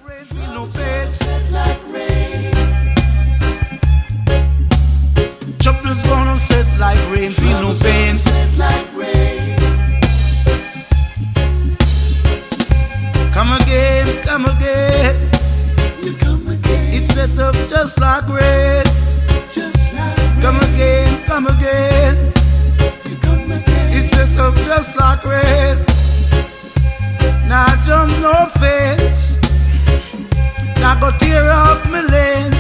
rain, feel no pain. Set like rain. Trouble's gonna set like rain, feel no pain. Set like rain. Come again, come again. You come again. It's set up just like rain. Just like rain. Come again, come again. You come again. It's set up just like rain. Now jump no fence. Now go tear up my lane.